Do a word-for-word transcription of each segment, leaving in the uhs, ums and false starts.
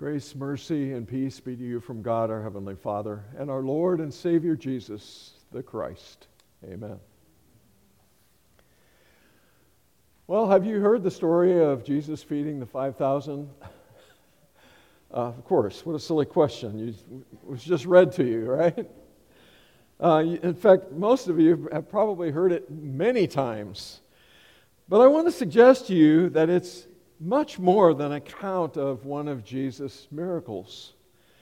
Grace, mercy, and peace be to you from God, our Heavenly Father, and our Lord and Savior Jesus, the Christ. Amen. Well, have you heard the story of Jesus feeding the five thousand? Uh, of course, what a silly question. You, it was just read to you, right? Uh, in fact, most of you have probably heard it many times. But I want to suggest to you that it's much more than an account of one of Jesus' miracles.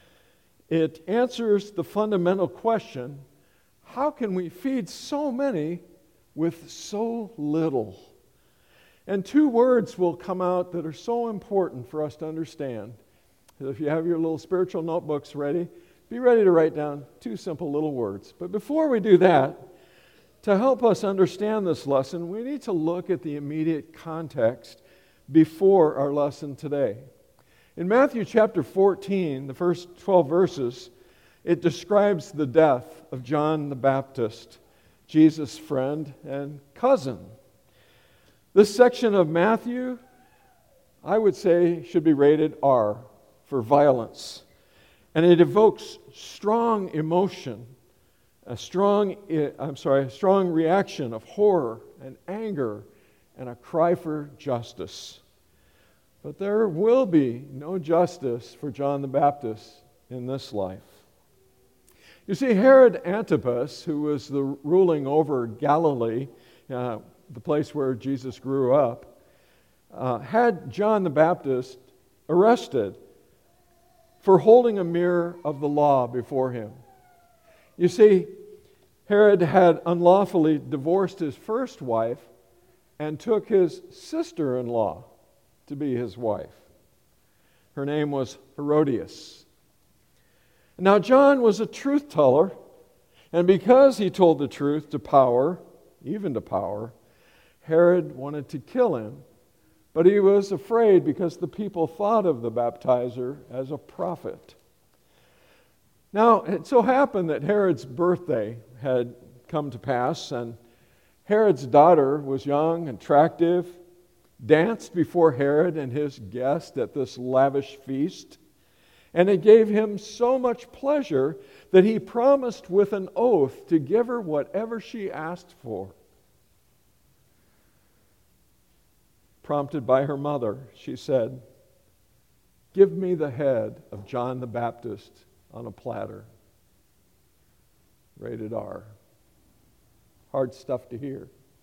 It answers the fundamental question, how can we feed so many with so little? And two words will come out that are so important for us to understand. If you have your little spiritual notebooks ready, be ready to write down two simple little words. But before we do that, to help us understand this lesson, we need to look at the immediate context before our lesson today. In Matthew chapter fourteen, the first twelve verses, it describes the death of John the Baptist, Jesus' friend and cousin. This section of Matthew, I would say, should be rated R for violence. And it evokes strong emotion, a strong, I'm sorry, a strong reaction of horror and anger and a cry for justice. But there will be no justice for John the Baptist in this life. You see, Herod Antipas, who was the ruling over Galilee, uh, the place where Jesus grew up, uh, had John the Baptist arrested for holding a mirror of the law before him. You see, Herod had unlawfully divorced his first wife and took his sister-in-law to be his wife. Her name was Herodias. Now John was a truth teller, and because he told the truth to power, even to power, Herod wanted to kill him, but he was afraid because the people thought of the baptizer as a prophet. Now, it so happened that Herod's birthday had come to pass, and Herod's daughter was young and attractive, danced before Herod and his guest at this lavish feast, and it gave him so much pleasure that he promised with an oath to give her whatever she asked for. Prompted by her mother, she said, "Give me the head of John the Baptist on a platter." Rated R. Hard stuff to hear.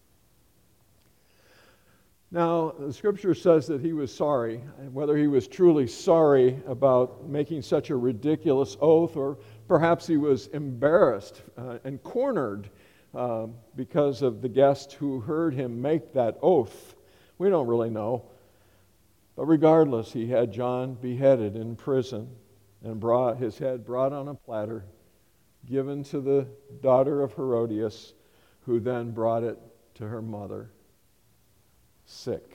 Now, the scripture says that he was sorry. Whether he was truly sorry about making such a ridiculous oath, or perhaps he was embarrassed uh, and cornered uh, because of the guests who heard him make that oath, we don't really know. But regardless, he had John beheaded in prison and brought his head brought on a platter, given to the daughter of Herodias, who then brought it to her mother, sick.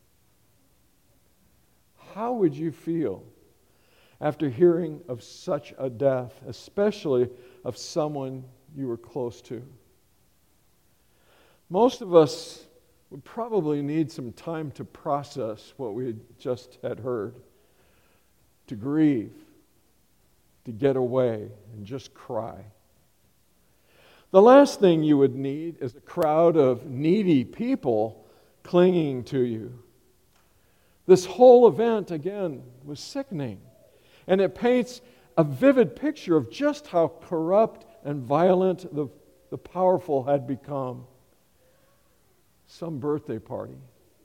How would you feel after hearing of such a death, especially of someone you were close to? Most of us would probably need some time to process what we just had heard, to grieve, to get away and just cry. The last thing you would need is a crowd of needy people clinging to you. This whole event, again, was sickening. And it paints a vivid picture of just how corrupt and violent the, the powerful had become. Some birthday party.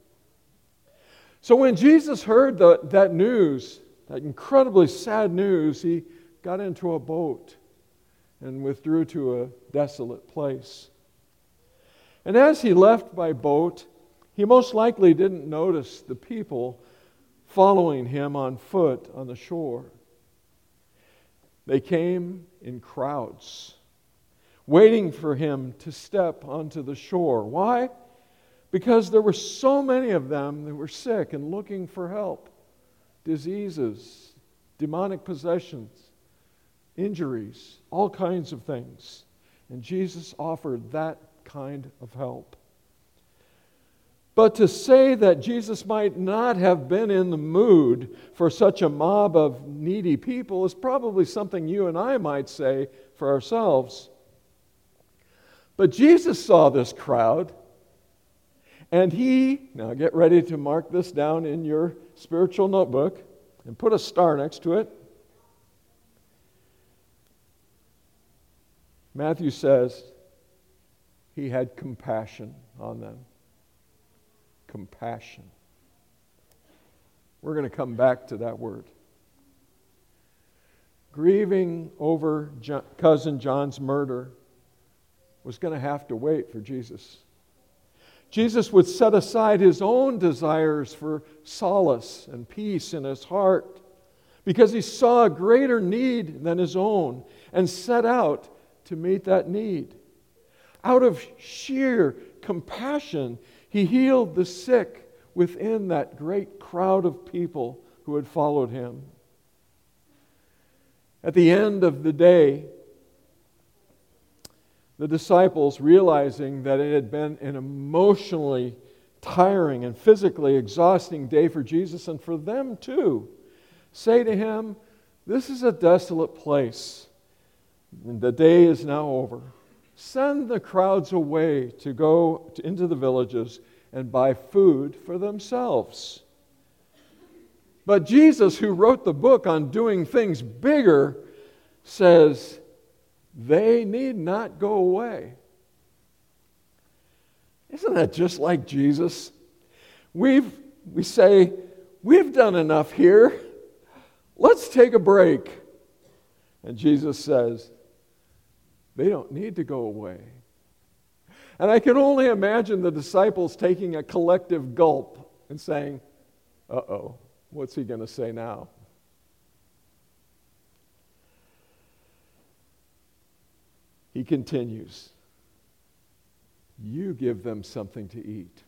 So when Jesus heard the, that news, that incredibly sad news, he got into a boat and withdrew to a desolate place. And as he left by boat, he most likely didn't notice the people following him on foot on the shore. They came in crowds, waiting for him to step onto the shore. Why? Because there were so many of them that were sick and looking for help. Diseases, demonic possessions, injuries, all kinds of things. And Jesus offered that kind of help. But to say that Jesus might not have been in the mood for such a mob of needy people is probably something you and I might say for ourselves. But Jesus saw this crowd, and he, now get ready to mark this down in your spiritual notebook and put a star next to it. Matthew says he had compassion on them. Compassion. We're going to come back to that word. Grieving over John, cousin John's murder was going to have to wait for Jesus. Jesus would set aside his own desires for solace and peace in his heart because he saw a greater need than his own and set out to meet that need. Out of sheer compassion, he healed the sick within that great crowd of people who had followed him. At the end of the day, the disciples, realizing that it had been an emotionally tiring and physically exhausting day for Jesus and for them too, say to him, "This is a desolate place, and the day is now over. Send the crowds away to go into the villages and buy food for themselves." But Jesus, who wrote the book on doing things bigger, says, they need not go away. Isn't that just like Jesus? We've, we say, we've done enough here. Let's take a break. And Jesus says, they don't need to go away. And I can only imagine the disciples taking a collective gulp and saying, uh-oh, what's he going to say now? He continues, you give them something to eat.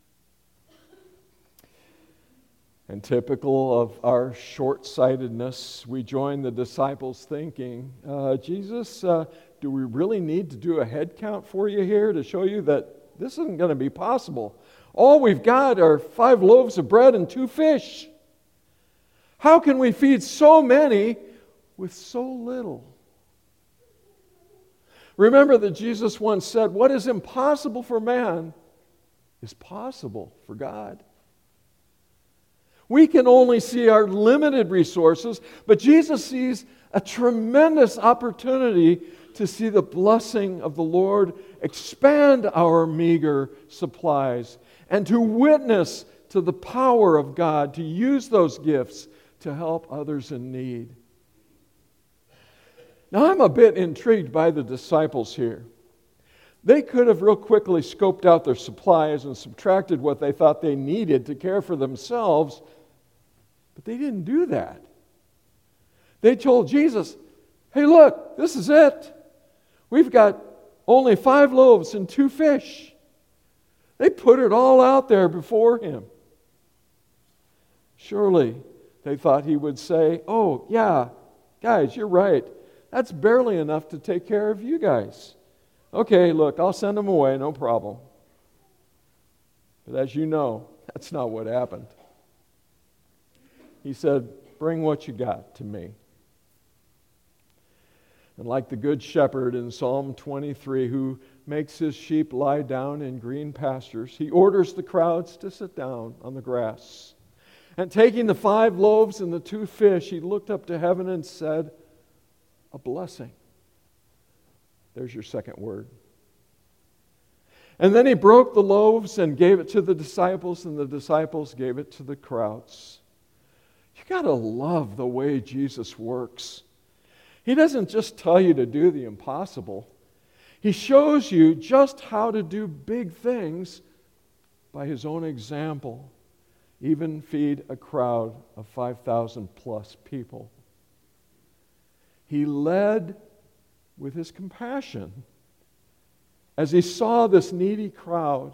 And typical of our short-sightedness, we join the disciples thinking, uh, Jesus, uh, do we really need to do a head count for you here to show you that this isn't going to be possible? All we've got are five loaves of bread and two fish. How can we feed so many with so little? Remember that Jesus once said, what is impossible for man is possible for God. We can only see our limited resources, but Jesus sees a tremendous opportunity to see the blessing of the Lord expand our meager supplies and to witness to the power of God to use those gifts to help others in need. Now, I'm a bit intrigued by the disciples here. They could have real quickly scoped out their supplies and subtracted what they thought they needed to care for themselves, but they didn't do that. They told Jesus, hey, look, this is it. We've got only five loaves and two fish. They put it all out there before him. Surely they thought he would say, oh, yeah, guys, you're right. That's barely enough to take care of you guys. Okay, look, I'll send them away, no problem. But as you know, that's not what happened. He said, bring what you got to me. And like the good shepherd in Psalm twenty-three, who makes his sheep lie down in green pastures, he orders the crowds to sit down on the grass. And taking the five loaves and the two fish, he looked up to heaven and said, a blessing. There's your second word. And then he broke the loaves and gave it to the disciples, and the disciples gave it to the crowds. You got to love the way Jesus works. He doesn't just tell you to do the impossible. He shows you just how to do big things by his own example. Even feed a crowd of five thousand plus people. He led with his compassion. As he saw this needy crowd,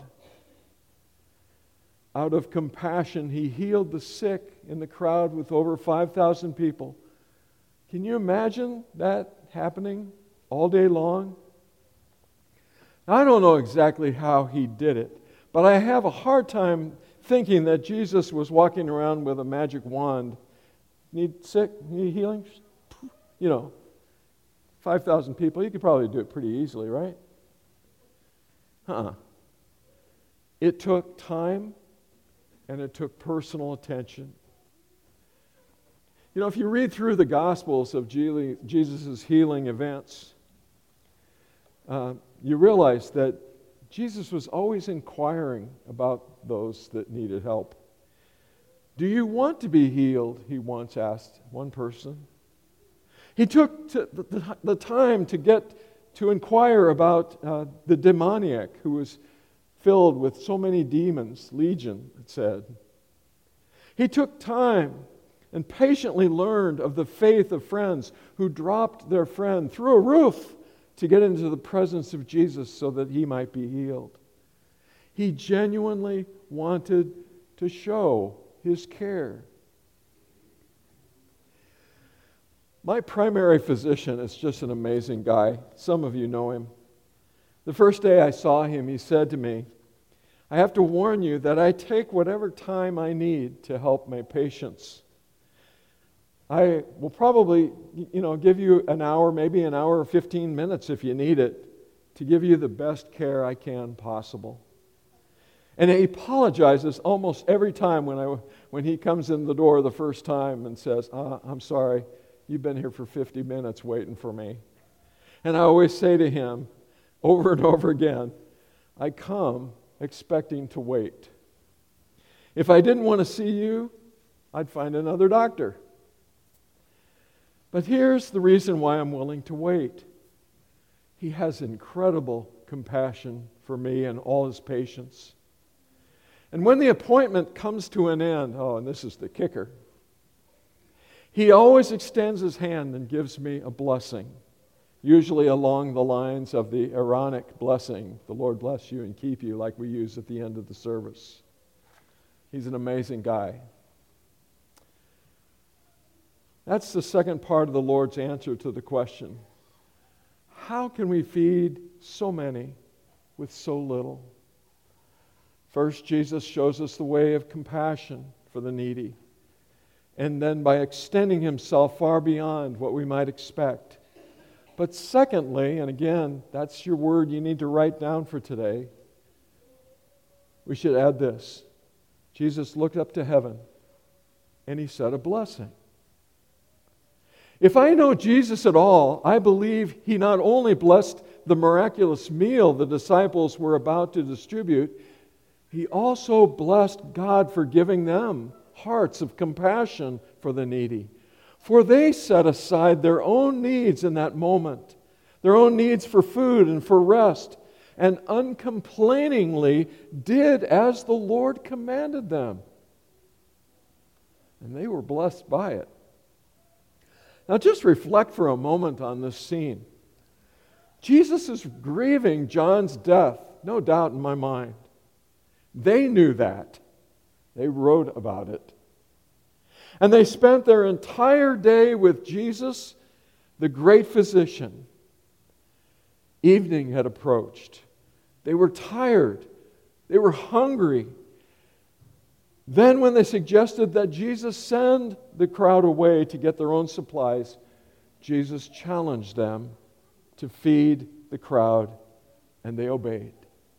out of compassion, he healed the sick in the crowd with over five thousand people. Can you imagine that happening all day long? Now, I don't know exactly how he did it, but I have a hard time thinking that Jesus was walking around with a magic wand. Need sick? Need healing? You know, five thousand people, you could probably do it pretty easily, right? Uh-uh. It took time and it took personal attention. You know, if you read through the Gospels of Jesus' healing events, uh, you realize that Jesus was always inquiring about those that needed help. Do you want to be healed? He once asked one person. He took to the, the time to get to inquire about uh, the demoniac who was filled with so many demons, legion, it said. He took time and patiently learned of the faith of friends who dropped their friend through a roof to get into the presence of Jesus so that he might be healed. He genuinely wanted to show his care. My primary physician is just an amazing guy. Some of you know him. The first day I saw him, he said to me, "I have to warn you that I take whatever time I need to help my patients. I will probably, you know, give you an hour, maybe an hour or fifteen minutes if you need it, to give you the best care I can possible." And he apologizes almost every time when I when he comes in the door the first time and says, ah, "I'm sorry, you've been here for fifty minutes waiting for me." And I always say to him over and over again, I come expecting to wait. If I didn't want to see you, I'd find another doctor. But here's the reason why I'm willing to wait. He has incredible compassion for me and all his patients. And when the appointment comes to an end, oh, and this is the kicker, he always extends his hand and gives me a blessing, usually along the lines of the Aaronic blessing, "The Lord bless you and keep you," like we use at the end of the service. He's an amazing guy. That's the second part of the Lord's answer to the question, how can we feed so many with so little? First, Jesus shows us the way of compassion for the needy. And then by extending himself far beyond what we might expect. But secondly, and again, that's your word you need to write down for today, we should add this. Jesus looked up to heaven and he said a blessing. If I know Jesus at all, I believe he not only blessed the miraculous meal the disciples were about to distribute, he also blessed God for giving them hearts of compassion for the needy. For they set aside their own needs in that moment, their own needs for food and for rest, and uncomplainingly did as the Lord commanded them. And they were blessed by it. Now just reflect for a moment on this scene. Jesus is grieving John's death, no doubt in my mind. They knew that. They wrote about it. And they spent their entire day with Jesus, the great physician. Evening had approached. They were tired. They were hungry. Then when they suggested that Jesus send the crowd away to get their own supplies, Jesus challenged them to feed the crowd, and they obeyed.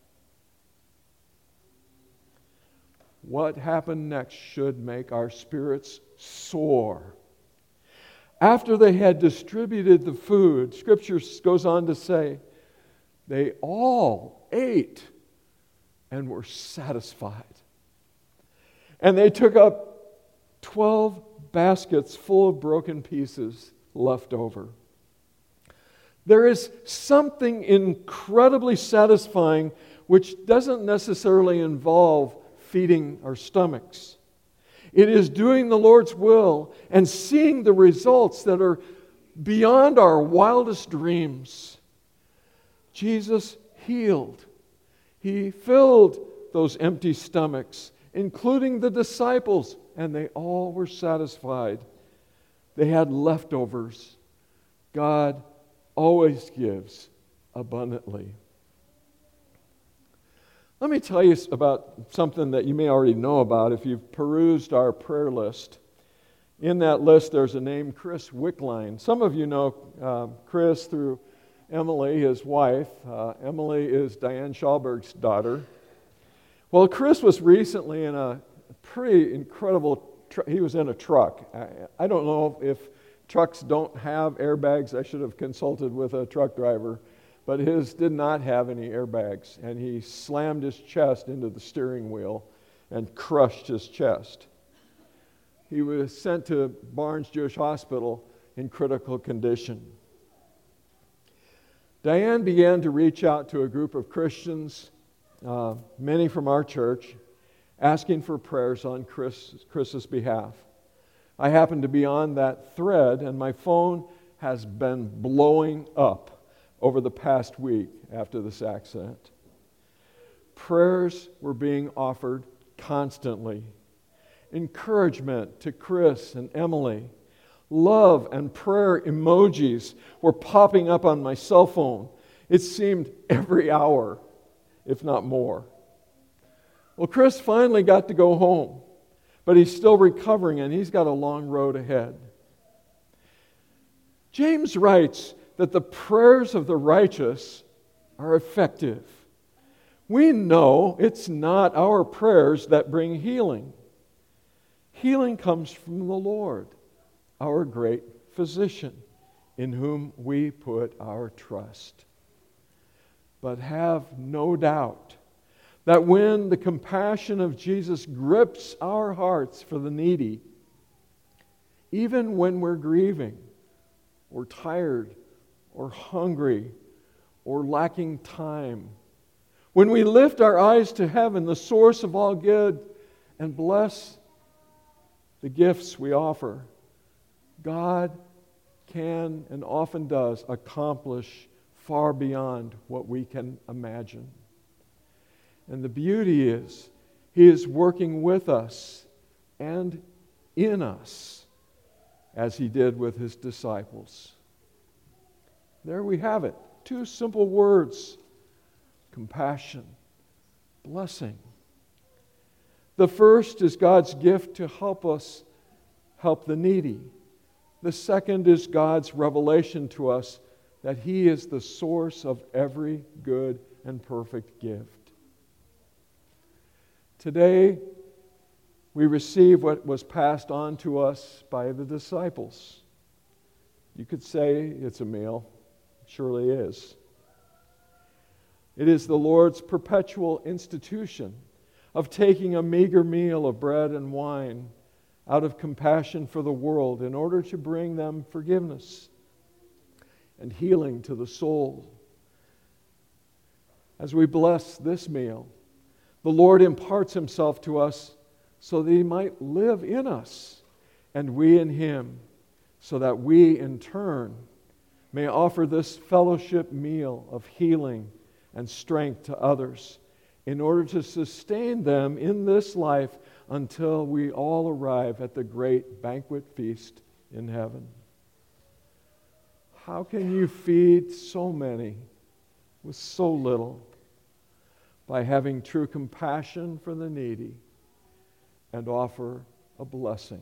What happened next should make our spirits soar. After they had distributed the food, Scripture goes on to say, they all ate and were satisfied. And they took up twelve baskets full of broken pieces left over. There is something incredibly satisfying which doesn't necessarily involve feeding our stomachs. It is doing the Lord's will and seeing the results that are beyond our wildest dreams. Jesus healed. He filled those empty stomachs, including the disciples, and they all were satisfied. They had leftovers. God always gives abundantly. Let me tell you about something that you may already know about if you've perused our prayer list. In that list, there's a name, Chris Wickline. Some of you know uh, Chris through Emily, his wife. Uh, Emily is Diane Schallberg's daughter. Well, Chris was recently in a pretty incredible, tr- he was in a truck. I, I don't know if trucks don't have airbags. I should have consulted with a truck driver. But his did not have any airbags, and he slammed his chest into the steering wheel and crushed his chest. He was sent to Barnes Jewish Hospital in critical condition. Diane began to reach out to a group of Christians, uh, many from our church, asking for prayers on Chris, Chris's behalf. I happened to be on that thread, and my phone has been blowing up over the past week after this accident. Prayers were being offered constantly. Encouragement to Chris and Emily. Love and prayer emojis were popping up on my cell phone. It seemed every hour, if not more. Well, Chris finally got to go home, but he's still recovering and he's got a long road ahead. James writes that the prayers of the righteous are effective. We know it's not our prayers that bring healing. Healing comes from the Lord, our great physician, in whom we put our trust. But have no doubt that when the compassion of Jesus grips our hearts for the needy, even when we're grieving, or tired, or hungry, or lacking time, when we lift our eyes to heaven, the source of all good, and bless the gifts we offer, God can and often does accomplish far beyond what we can imagine. And the beauty is, He is working with us and in us, as He did with His disciples. There we have it. Two simple words: compassion, blessing. The first is God's gift to help us help the needy. The second is God's revelation to us that He is the source of every good and perfect gift. Today, we receive what was passed on to us by the disciples. You could say it's a meal. It surely is. It is the Lord's perpetual institution of taking a meager meal of bread and wine out of compassion for the world in order to bring them forgiveness and healing to the soul. As we bless this meal, the Lord imparts Himself to us so that He might live in us and we in Him, so that we in turn may offer this fellowship meal of healing and strength to others in order to sustain them in this life until we all arrive at the great banquet feast in heaven. How can you feed so many with so little? By having true compassion for the needy and offer a blessing.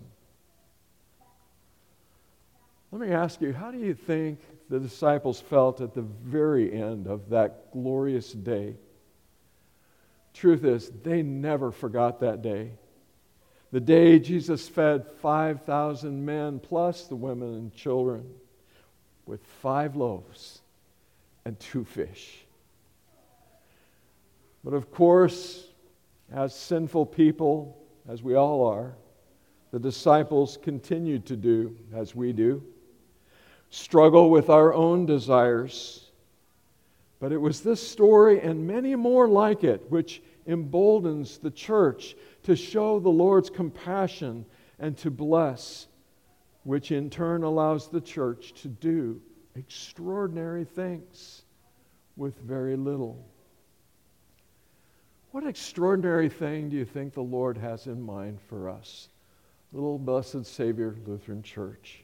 Let me ask you, how do you think the disciples felt at the very end of that glorious day? Truth is, they never forgot that day. The day Jesus fed five thousand men plus the women and children with five loaves and two fish. But of course, as sinful people, as we all are, the disciples continued to do as we do, struggle with our own desires. But it was this story and many more like it which emboldens the church to show the Lord's compassion and to bless, which in turn allows the church to do extraordinary things with very little. What extraordinary thing do you think the Lord has in mind for us, Little Blessed Savior Lutheran Church?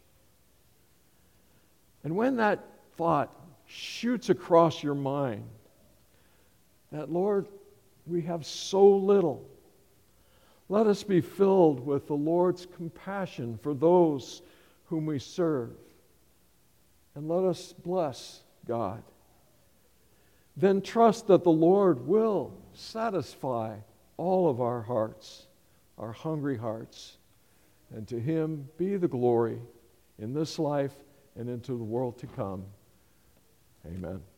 And when that thought shoots across your mind, that Lord, We have so little. Let us be filled with the Lord's compassion for those whom we serve. And let us bless God. Then trust that the Lord will satisfy all of our hearts, our hungry hearts. And to Him be the glory in this life and into the world to come. Amen.